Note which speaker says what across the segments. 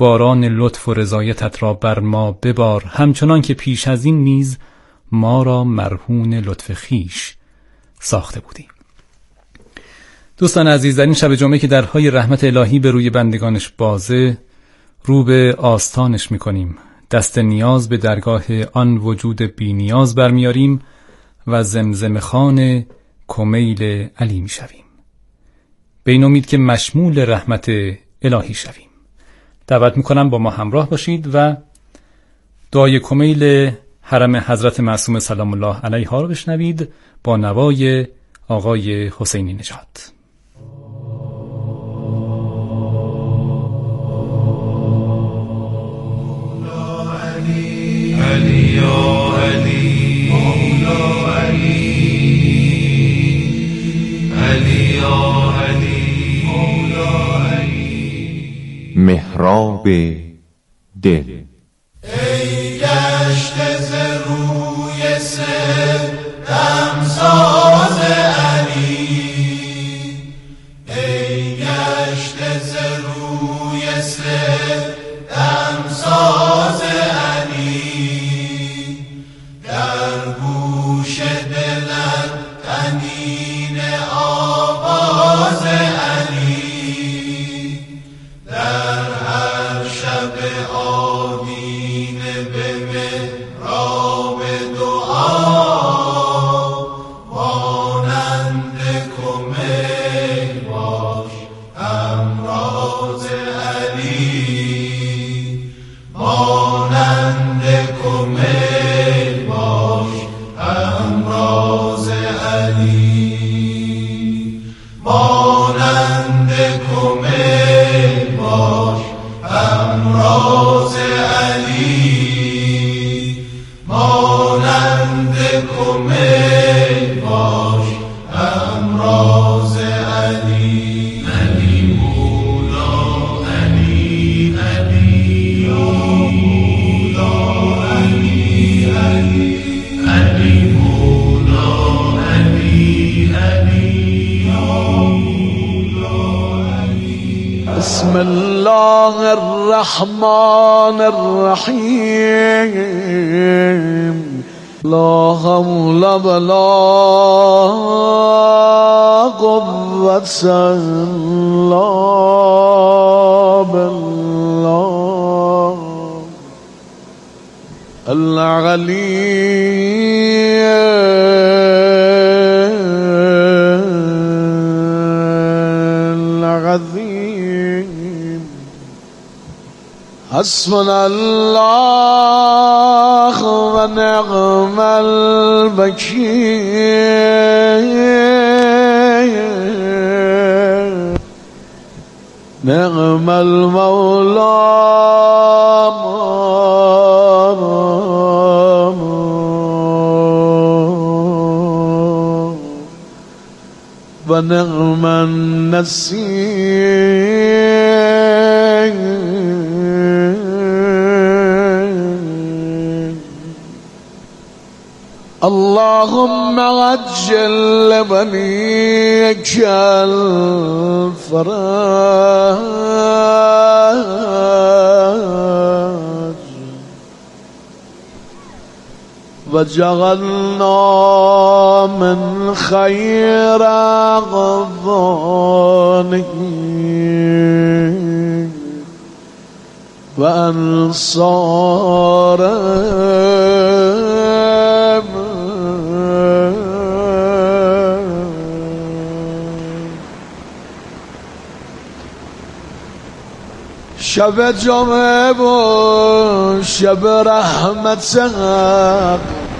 Speaker 1: باران لطف و رضایتت را بر ما ببار، همچنان که پیش از این نیز ما را مرهون لطف خیش ساخته بودی. دوستان عزیز، در این شب جمعه که درهای رحمت الهی به روی بندگانش بازه، رو به آستانش میکنیم، دست نیاز به درگاه آن وجود بی نیاز برمیاریم و زمزمه خوان کمیل علی میشویم، به این امید که مشمول رحمت الهی شویم. دعوت میکنم با ما همراه باشید و دعای کمیل حرم حضرت معصومه سلام الله علیها رو بشنوید با نوای آقای حسینی نژاد.
Speaker 2: علی یا علی مولا علی، علی یا علی مولا علی.
Speaker 3: محراب دل.
Speaker 2: ای گشته ز روی سر دمساز علی، ای گشته ز روی سر دمساز علی، در گوش دلت طنین آواز علی، در هر شب آدینه به محراب دعا، مانند کمیل باش همراز علی، مانند کمیل باش همراز علی، مانند کمیل باش همراز علی، مانند کمیل باش همراز علی. علی مولا علی، علی مولا علی، علی علی مولا علی، علی مولا علی.
Speaker 4: بسم الله الرحمن الرحیم. لا حول ولا قوة إلا بالله العلي العظيم. حسبنا الله ونعم الوكيل، نعم المولى ونعم النصير. اللهم عجل لبنيك الفرج وجعلنا من خير أغضانه وأنصاره. شب جمعه و شب رحمت حق،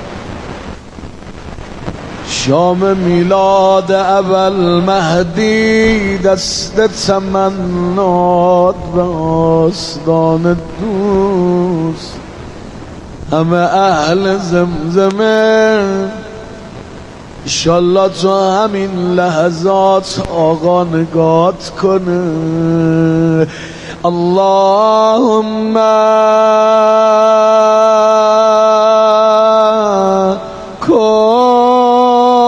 Speaker 4: شام میلاد اول مهدی، دست تمنات به آستان دوست، همه اهل زمزمه. انشالله تو همین لحظات آقا نگات کنه. اللهم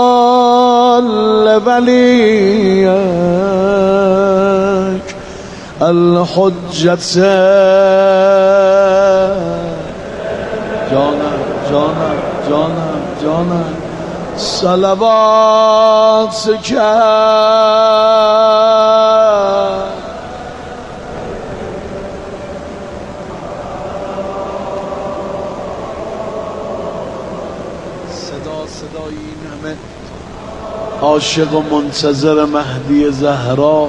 Speaker 4: كل وليك الحجت جانم جانم جانم جانم صلوات کرد صدای این همه عاشق و منتظر مهدی زهرا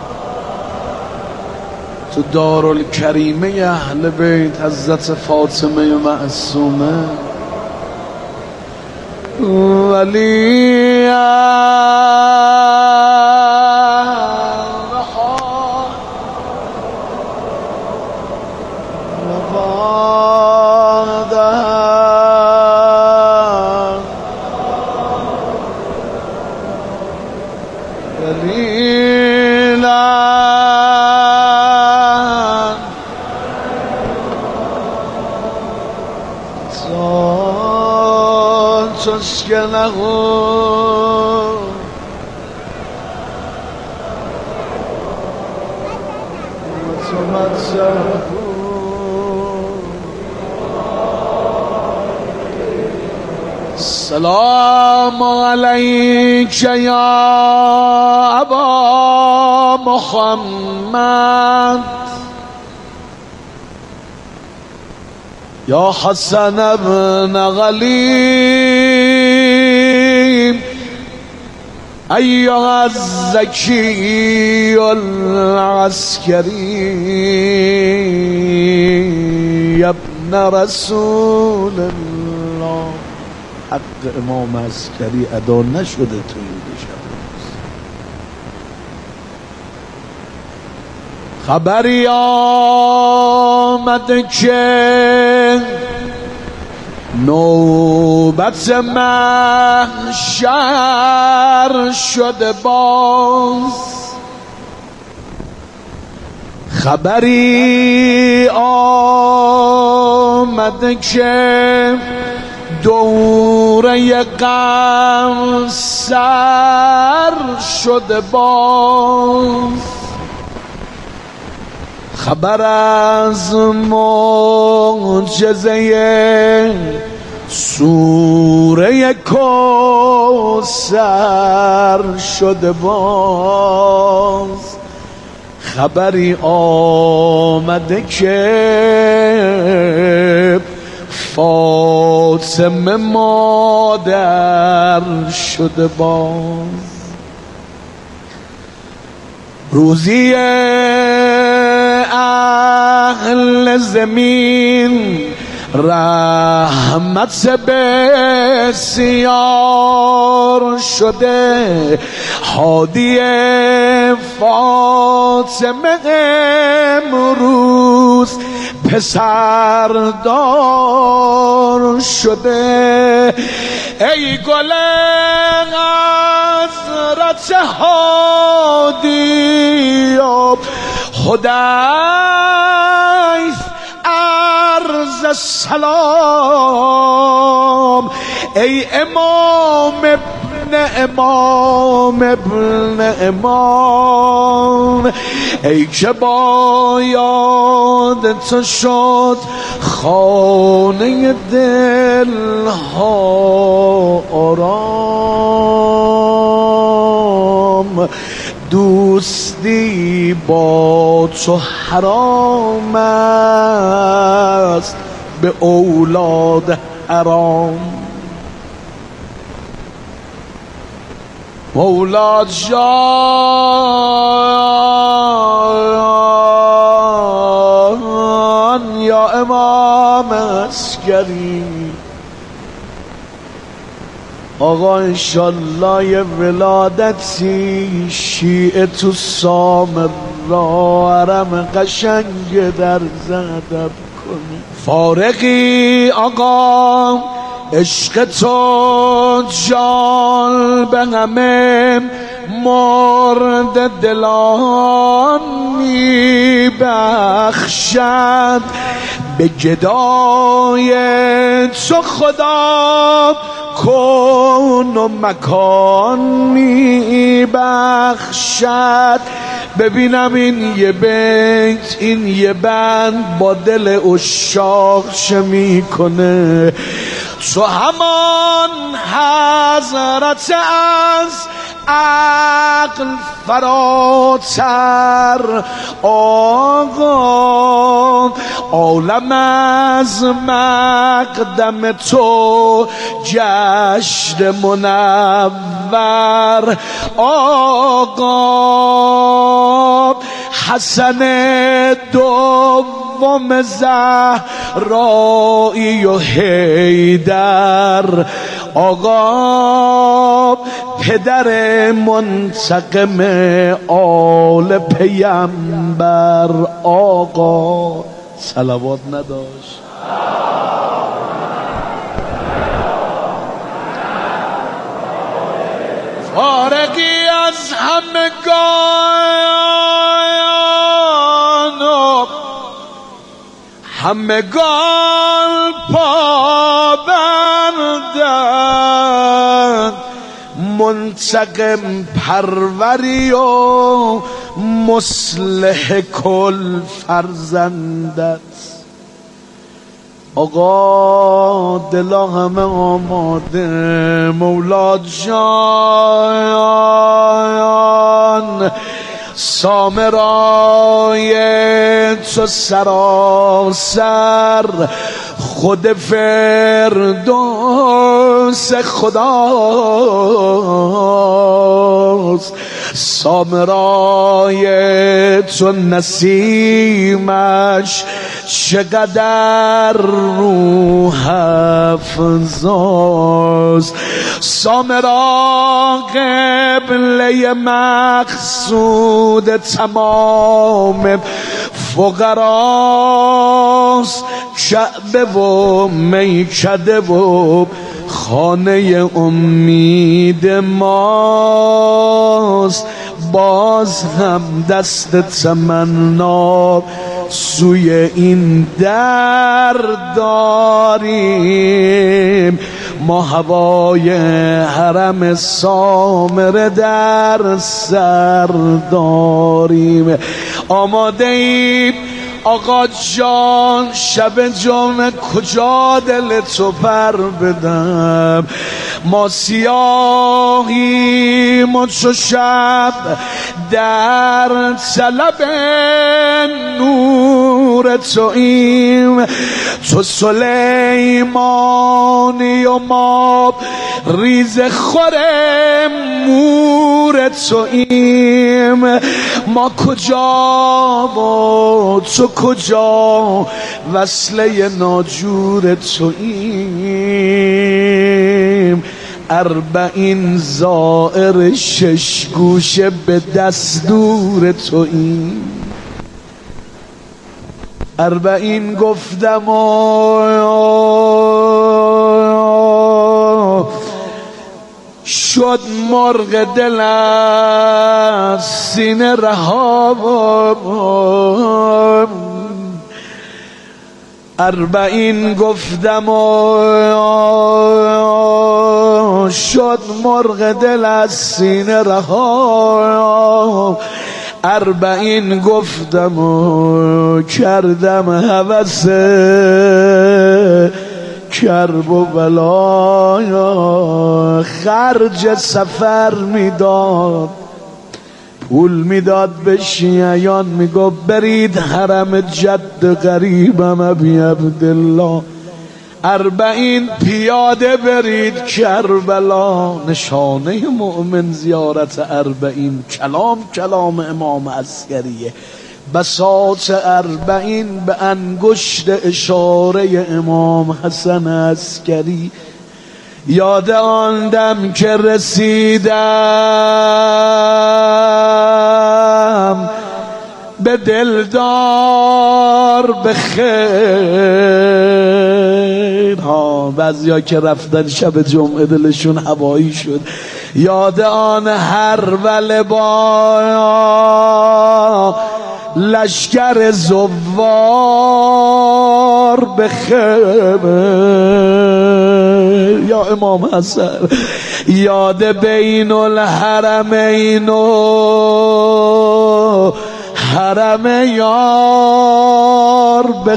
Speaker 4: تو دارالکریمه اهل بیت حضرت فاطمه معصومه ولی تسكنه وتمسه السلام عليك يا أبا محمد يا حسن بن غليم أيها الزكي العسكري يا ابن رسول الله حق امام عسکری ادا نشده تو این شب خبری آمد که نوبت محشر شده باز خبری آمد که دوره غم سر شده باز خبر از معجزه سوره کوثر شده باز خبری آمده که فاطمه مادر شده باز روزی اهل زمین رحمت بسیار شده هادی فاطمه امروز پسردار شده ای گل حضرت هادی خدای عرض سلام ای امام ابن امام ای که با یاد تو شد خانه دلها آرام دوستی با تو حرام است به اولاد حرام اولاد جان یا امام عسکری آقا انشالله یه ولادتی شیعه تو سامرا حرم قشنگ در زدب کنی فارقی آقا عشق تو جان به همه مرد دلان میبخشد، به گدای تو خدا کون و مکان میبخشد. ببینم این یه بیت، این یه بند با دل عشاق چه میکنه. تو همان حضرت از عقل فراتر آقا، عالم از مقدم تو گشت منور آقا. حسن دوم زهرایی و حیدر آقا، پدر منتقم آل پیمبر آقا. صلوات نداشت؟ فارغی از همگان پابندند، منتقم پروری و مصلح کل فرزندت آقا. دلا همه آماده مولا جان، سامرای تو سراسر، خود فردوس خداست. سامرای تو نسیمش چقدر روح افزاست. سامرا قبله مقصود تمام فقراست، کعبه و میکده و خانه امید ماست. باز هم دست تمنا سوی این در داریم، ما هوای حرم سامره در سر داریم. آماده ایم آقا جان، شب جمعه کجا دل تو پر بدم؟ ما سیاهیم و چو شب در طلب نور توییم. تو سلیمانی و ما ریز خور مور توییم. ما کجا و تو کجا وصله ناجور توییم. اربعین زائر شش گوشه به دستور توییم. اربعین گفتم شد مرغ دل از سینه رها. اربعین گفتم شد مرغ دل از سینه رها. اربعین گفتم کردم هوس کرب و بلایا. خرج سفر میداد، پول میداد به شیعیان، میگو برید حرم جد غریبم ابی عبدالله. اربعین پیاده برید کربلا. نشانه مؤمن زیارت اربعین. کلام امام عسکریه. بساط اربعین به انگشت اشاره امام حسن عسکری. یاد آن دم که رسیدم به دلدار به خیر. بعضیا که رفتن شب جمعه دلشون هوایی شد. یاد آن هرول با لشکر زوار به خیمه. یا امام حسن یاد بین الحرمین و حرم یار به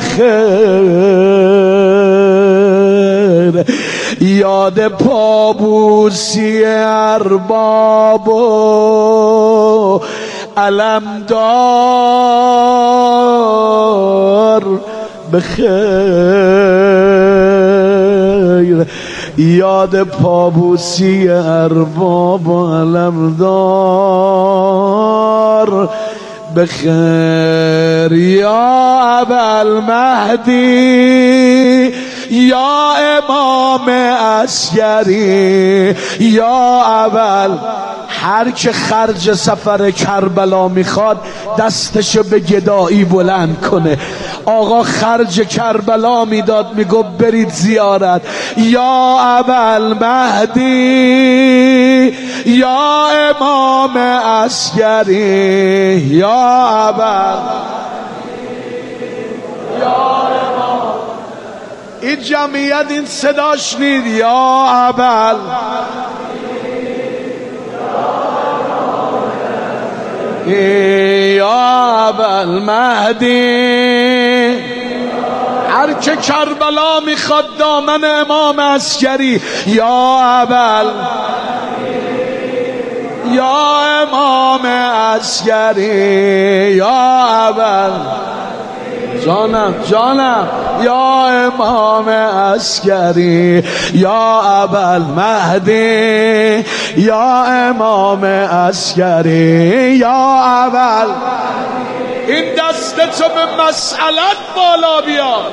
Speaker 4: خیر. یاد پابوسی ارباب و علمدار به خیر. یاد پابوسی ارباب و علمدار به خیر. یا ابوالمهدی یا امام عسکری یا اول. هر که خرج سفر کربلا میخواد دستشو به گدایی بلند کنه. آقا خرج کربلا میداد، میگو برید زیارت. یا ابوالمهدی یا امام عسکری یا این جمعیت این صداش نید. یا ابوال یا ابوالمهدی. هر که کربلا میخواد دامن امام عسکری. یا ابوال یا امام عسکری یا ابوال. جانم یا امام عسکری یا ابوالمهدی یا امام عسکری یا اول. این دستتو به مسئلت بالا بیار.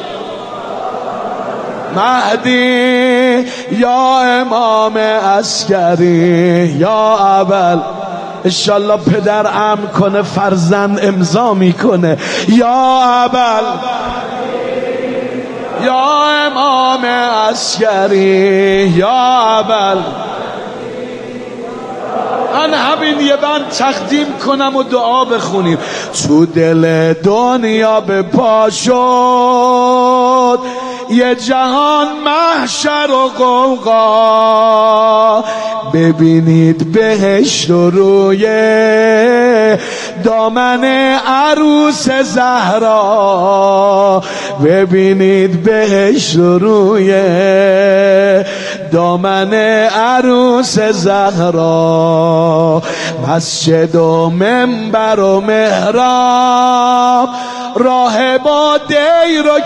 Speaker 4: مهدی یا امام عسکری یا اول. انشالله پدر امر کنه فرزند امضا میکنه. یا اول یا امام عسکری یا اول. من همین یه بند تقدیم کنم و دعا بخونیم. تو دل دنیا به پا شد یه جهان محشر و غوغا. ببینید بهشت و روی دامن عروس زهرا. ببینید بهشت و روی دامن عروس زهرا. مسجد و منبر و محراب راهبا دیر و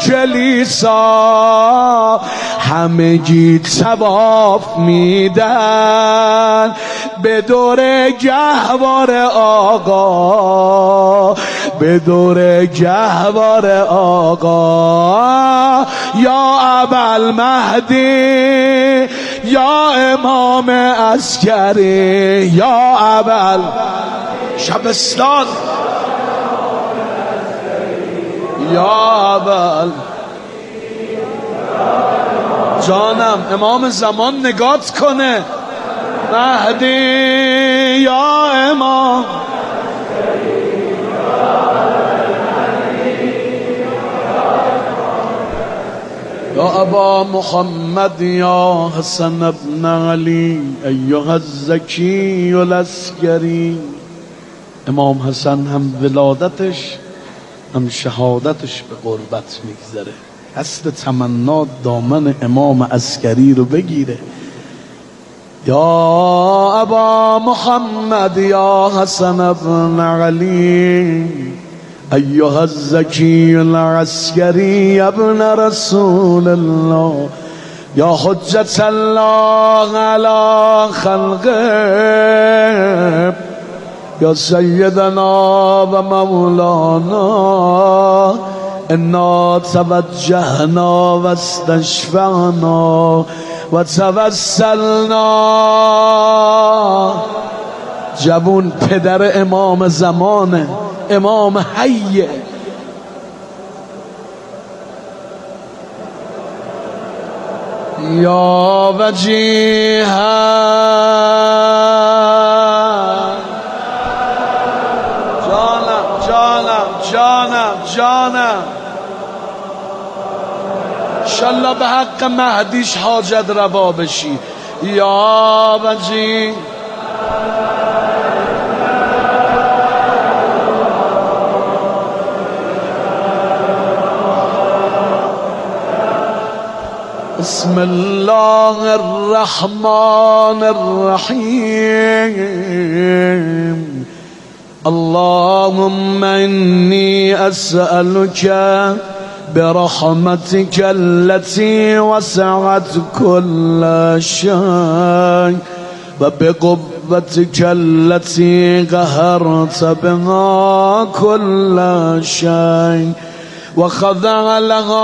Speaker 4: کلیسا همگی طواف میدن به دور گهوار آقا. به دور گهوار آقا. یا ابوالمهدی یا امام عسکری یا اول. شبستان یا اول. جانم امام زمان نگات کنه. مهدی یا امام. یا ابا محمد یا حسن ابن علی ایها الزکی العسکری. امام حسن هم ولادتش هم شهادتش به قربت میگذره. دست تمنا دامن امام عسکری رو بگیره. یا ابا محمد یا حسن ابن علی ایها الزکی العسکری ابن رسول الله یا حجت الله علی خلقه یا سیدنا و مولانا. انا توجهنا و استشفعنا و توسلنا. جوون پدر امام زمانه، امام حیه. یا وجیها انشالله به حق مهدیش حاجت روا بشی یا وجی. بسم الله الرحمن الرحيم. اللهم إني أسألك برحمتك التي وسعت كل شيء وبقوتك التي قهرت بها كل شيء وخضع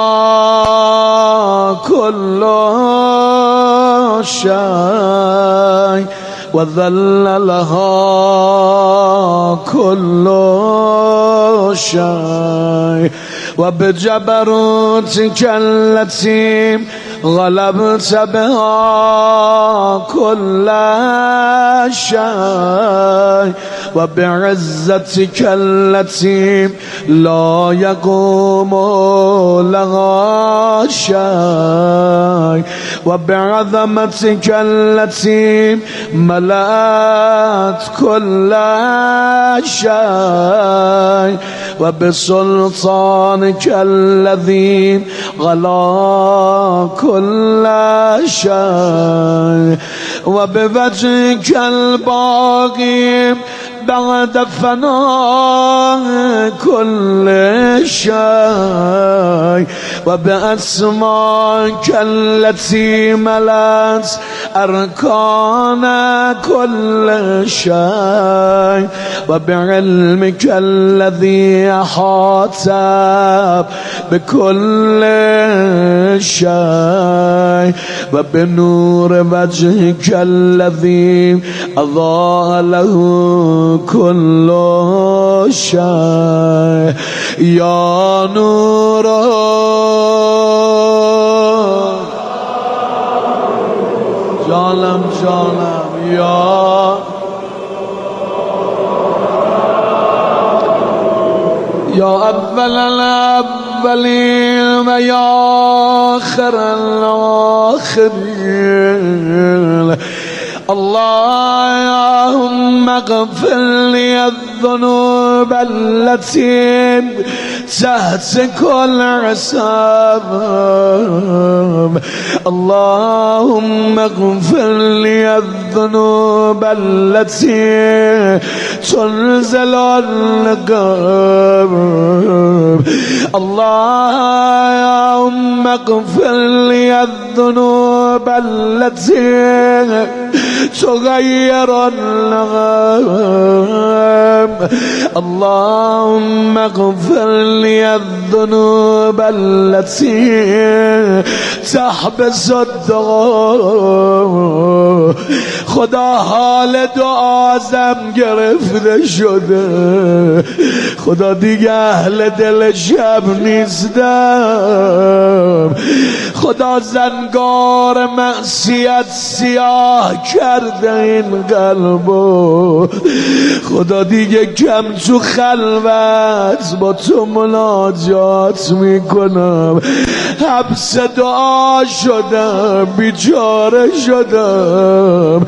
Speaker 4: لها كل شيء وذل لها كل شيء وبجبروتك التي غلبت بها كل شيء وبعزتك التي لا يقوم لها شيء وبعظمتك التي ملأت كل شيء وبسلطانك الذي غلا كل شيء وبوجهك الباقي بعد فناء كل شيء وبأسمائك التي ملأت أركان كل شيء وبعلمك الذي أحاط بكل شيء وبنور وجهك الذي أضاء له كل شيء يا نور جانم يا أول الأولين ويا آخر الآخرين. اللهم اغفر لي الذنوب التي تحت كل عصاب. اللهم اغفر لي الذنوب التي تنزل القلب. اللهم اغفر لي الذنوب التي تغير النغم. اللهم اغفر لي الذنوب التي تحبس الدعاء. خدا حال دعازم گرفته شده، خدا دیگه اهل دل شب نیستم. خدا زنگار معصیت سیاه کرده این قلبو. خدا دیگه کم تو خلوت با تو مناجات میکنم. حبس دعا شدم، بیچاره شدم.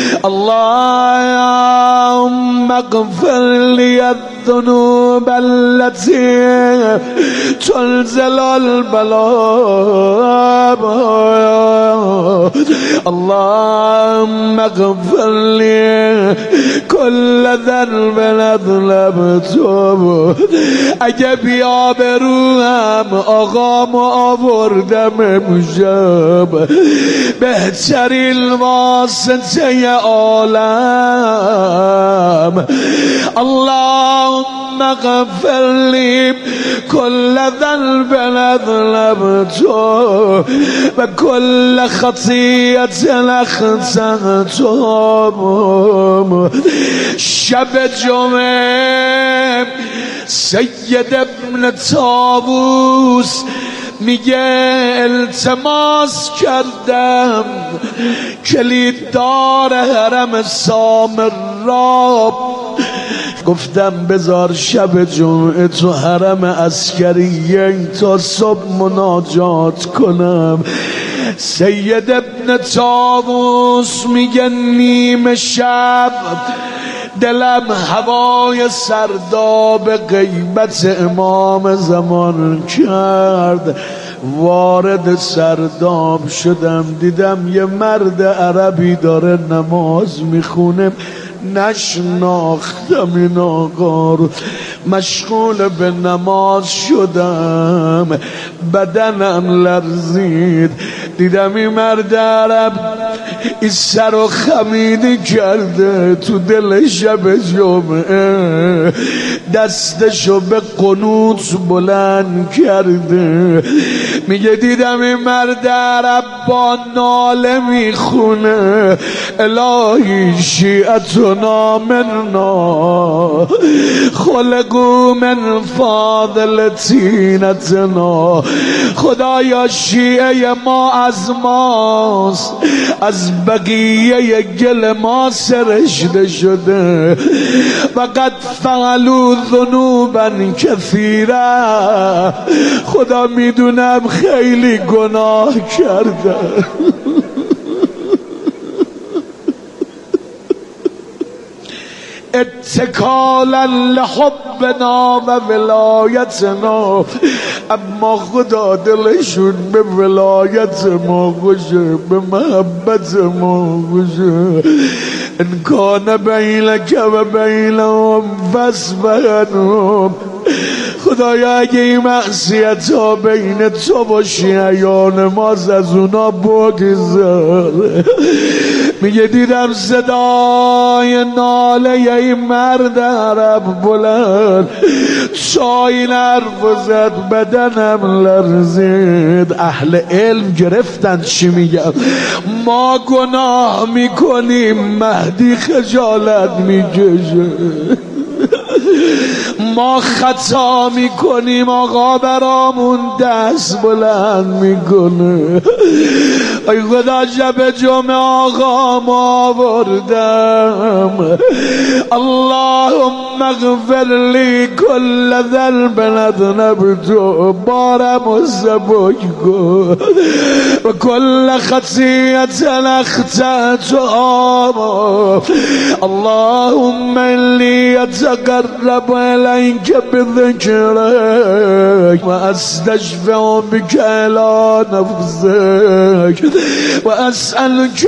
Speaker 4: اللهم اغفر لي الذنوب التي تنزل البلاء. اللهم اغفر لي كل ذنب اذنبته. اگه بیا بروم آقام آوردم امشب، بهترین واسطه عالم. اللهم اغفر لي كل ذنب اذنبته وكل خطيئة اخطأته. شب جمعه سید ابن طاووس میگه التماس کردم کلیددار حرم سامرا. گفتم بذار شب جمعه تو حرم عسکریه تا صبح مناجات کنم. سید ابن طاووس میگه نیم شب دلم هوای سرداب غیبت امام زمان کرد. وارد سرداب شدم، دیدم یه مرد عربی داره نماز میخونه. نشناختم این آقا رو، مشغول به نماز شدم، بدنم لرزید. دیدم این مرد عرب این سر و خمیده کرده تو دل شب جمعه، دستشو به قنوت بلند کرده. میگه دیدم این مرد عرب با ناله میخونه الهی شیعتنا منا خلقو من فاضل طینتنا. خدایا شیعه ما از ماست، از بقیه گل ما سرشته شده. وقد فعلوا ذنوبا کثیرا، خدا میدونم خیلی گناه کردم. اتکالا لحبنا و ولایتنا، اما خدا دلشون به ولایت ما خوشه، به محبت ما خوشه. ان کان بینک و بینهم فاصبرهم. خدایا اگه این معصیت ها بین تو و شیعیان ماست از اونا بگذار. میگه دیدم صدای ناله این مرد عرب بلند، شاین حرف زد، بدنم لرزید. اهل علم گرفتن چی میگم؟ ما گناه میکنیم، مهدی خجالت میکشه. ما خطا میکنیم، آقا برامون دست بلند میکنه. ای خدا شب جمعه آقا ما آوردم. اللهم اغفر لی کل ذنب اذنبته، بارم و سبک کن، و کل خطیئت اخطأتها. اللهم انی اتقرب الیک بذکرک و استشفع بک الی نفسک و اسألک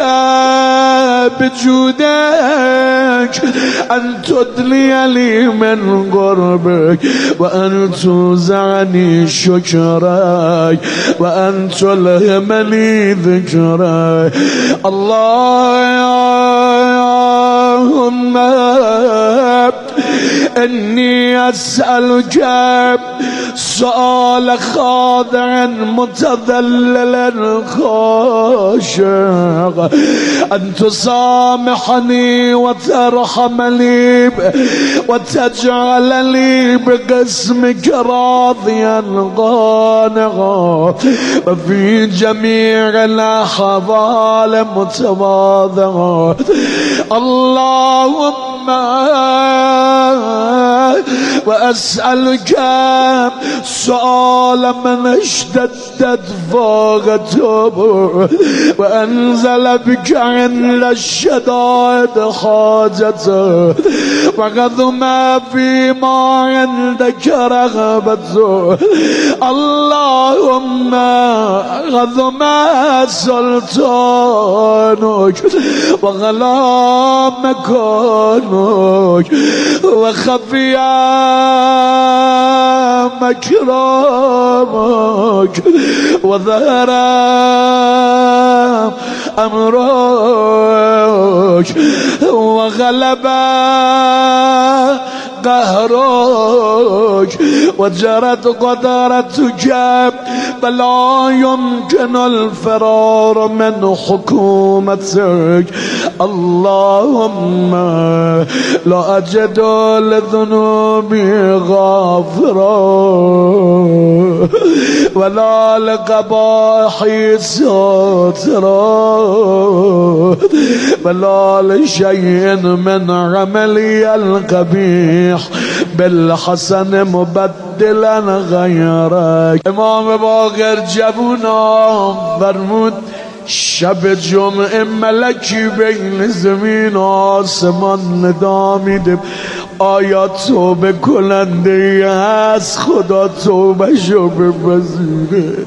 Speaker 4: بجودک ان تدلی لی من قربک و ان توزعنی شکرک و ان تلهمنی ذکرک. اللهم انی اسألک سؤال خاضع متذلل خاشع ان تسامحني وترحمني وتجعلني بقسمك راضيا قانعا وفي جميع الاحوال متواضعا. اللهم وأسألك سؤال من اشتدت فاقته وأنزل بك عند الشدائد حاجته وقضم فيما عندك رغبته. اللهم غضم سلطانك وغلا مكانك وخفيا مكرمك وظهر أمرك وغلب قهرك وجرت قدرتك فلا يمكن الفرار من حكومتك. اللهم لا اجد لذنوبي غافرا ولا لقبائحي ساترا ولا لشيء من عملي القبيح بالحسن مبدلا غيرك. امام باقر جوونا فرمود شب جمعه ملکی بین زمین آسمان ندا میده آیا توبه کننده هست خدا توبه شو بپذیره.